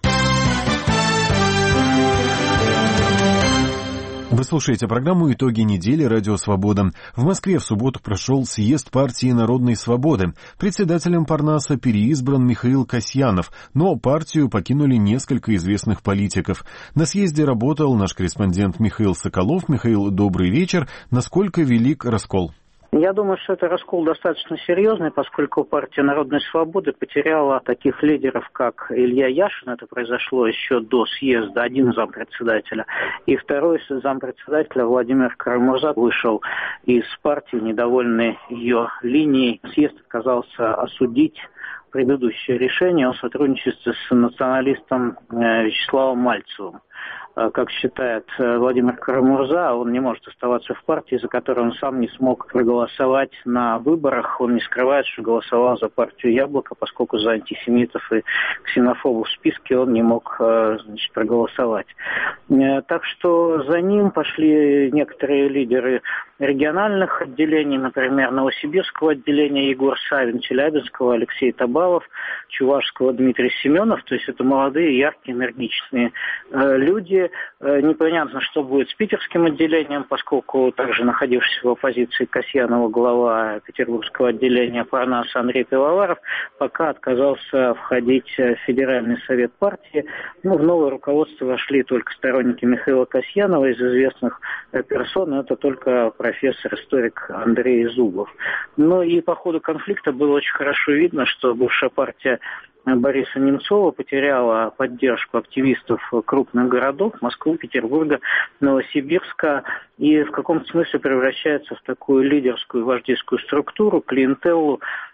Вы слушаете программу «Итоги недели. Радио Свобода». В Москве в субботу прошел съезд партии Народной Свободы. Председателем Парнаса переизбран Михаил Касьянов, но партию покинули несколько известных политиков. На съезде работал наш корреспондент Михаил Соколов. Михаил, добрый вечер. Насколько велик раскол? Я думаю, что это раскол достаточно серьезный, поскольку партия Народной Свободы потеряла таких лидеров, как Илья Яшин, это произошло еще до съезда, один зампредседателя, и второй зампредседателя Владимир Карамурза вышел из партии, недовольный ее линией. Съезд отказался осудить предыдущее решение о сотрудничестве с националистом Вячеславом Мальцевым. Как считает Владимир Карамурза, он не может оставаться в партии, за которую он сам не смог проголосовать на выборах. Он не скрывает, что голосовал за партию «Яблоко», поскольку за антисемитов и ксенофобов в списке он не мог проголосовать. Так что за ним пошли некоторые лидеры региональных отделений, например, Новосибирского отделения Егор Савин, Челябинского Алексей Табалов, Чувашского Дмитрий Семенов. То есть это молодые, яркие, энергичные люди. Непонятно, что будет с питерским отделением, поскольку также находившийся в оппозиции Касьянова, глава петербургского отделения Парнаса Андрей Пивоваров, пока отказался входить в Федеральный совет партии. В новое руководство вошли только сторонники Михаила Касьянова, из известных персон, это только профессор-историк Андрей Зубов. И по ходу конфликта было очень хорошо видно, что бывшая партия Бориса Немцова потеряла поддержку активистов крупных городов Москвы, Петербурга, Новосибирска и в каком-то смысле превращается в такую лидерскую вождистскую структуру, клиентеллу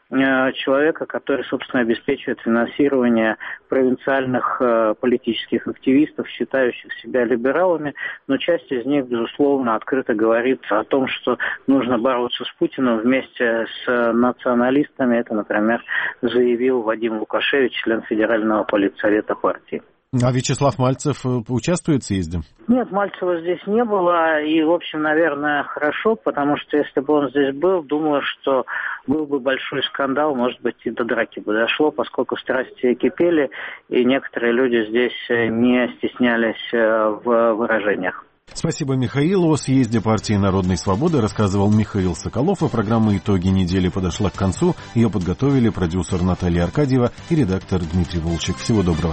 человека, который, собственно, обеспечивает финансирование провинциальных политических активистов, считающих себя либералами, но часть из них, безусловно, открыто говорит о том, что нужно бороться с Путиным вместе с националистами. Это, например, заявил Вадим Лукашевич, член Федерального политсовета партии. А Вячеслав Мальцев участвует в съезде? Нет, Мальцева здесь не было, и, в общем, наверное, хорошо, потому что если бы он здесь был, думаю, что был бы большой скандал, может быть, и до драки бы дошло, поскольку страсти кипели, и некоторые люди здесь не стеснялись в выражениях. Спасибо, Михаил. О съезде партии Народной свободы рассказывал Михаил Соколов, и программа «Итоги недели» подошла к концу. Ее подготовили продюсер Наталья Аркадьева и редактор Дмитрий Волчек. Всего доброго.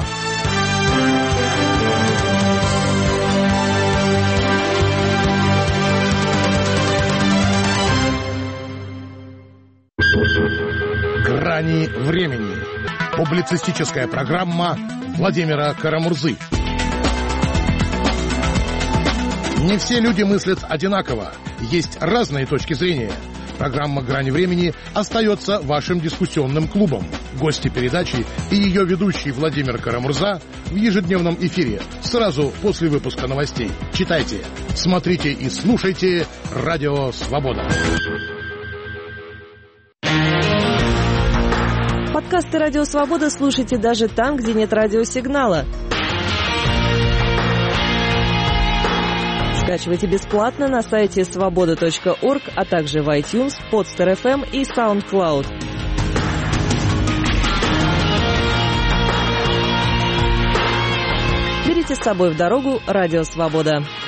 «Грани времени». Публицистическая программа Владимира Карамурзы. Не все люди мыслят одинаково. Есть разные точки зрения. Программа «Грани времени» остается вашим дискуссионным клубом. Гости передачи и ее ведущий Владимир Карамурза в ежедневном эфире сразу после выпуска новостей. Читайте, смотрите и слушайте «Радио Свобода». Подкасты «Радио Свобода» слушайте даже там, где нет радиосигнала. Скачивайте бесплатно на сайте svoboda.org, а также в iTunes, Podster FM и SoundCloud. Берите с собой в дорогу «Радио Свобода».